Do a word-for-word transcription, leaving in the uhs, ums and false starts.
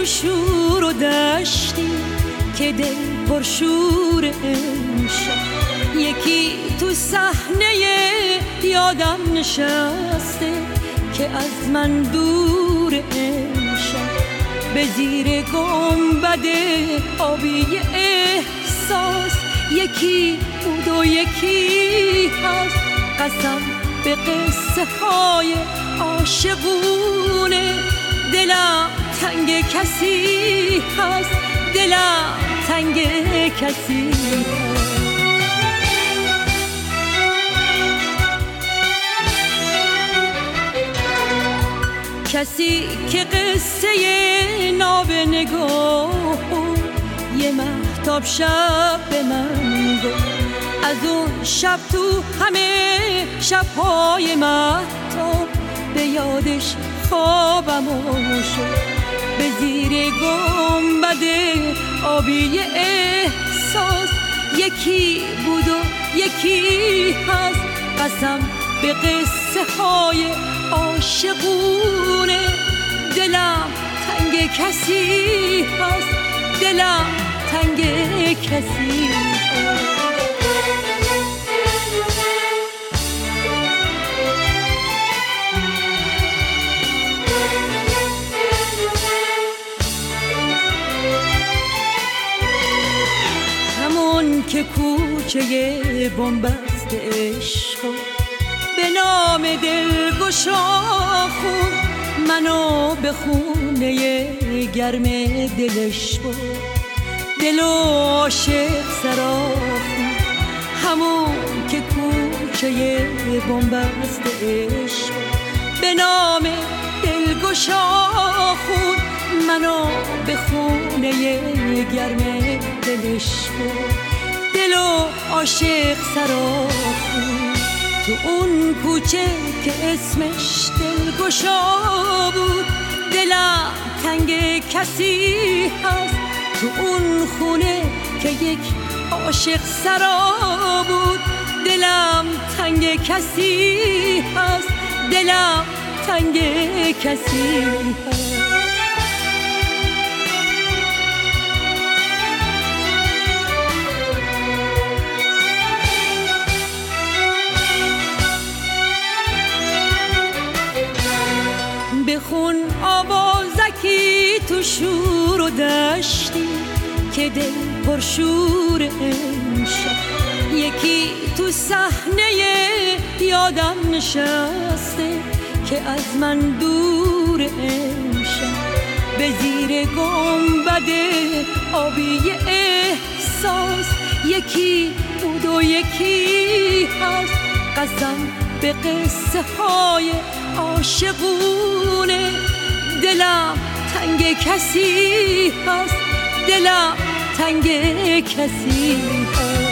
شور و دشتی که دل پرشور امشب، یکی تو صحنه یادم نشسته که از من دور امشب، به زیر گنبد آبی احساس یکی بود و یکی هست. قسم به قصه های عاشقونه، دلم تنگ کسی هست، دلم تنگ کسی هست. کسی که قصه ناب نگاه یه مهتاب شب به من گفت، از اون شب تو همه شب‌های مهتاب به یادش خوابم شد. به زیر گنبد آبی احساس یکی بود و یکی هست. قسم به قصه های عاشقونه، دلم تنگ کسی هست، دلم تنگ کسی هست. همون که کوچه بنبست عشق به نام دلگشا خون، منو به خونه گرم دلش بود، دل و عاشق سراخون. همون که کوچه بنبست عشق به نام دلگشا خون، منو به خونه گرم دلش بود، دل و عاشق سراخون. تو اون کوچه که اسمش دلگشا بود، دلم تنگ کسی هست. تو اون خونه که یک عاشق سرا بود، دلم تنگ کسی هست، دلم تنگ کسی هست. بخون آوازکی تو شور و دشتی که دل پرشور امشب، یکی تو صحنه یادم نشسته که از من دور امشب. به زیر گنبد آبی احساس یکی بود و یکی هست. قسم به قصه های عاشقونه، دلم تنگ کسی هست، دلم تنگ کسی هست.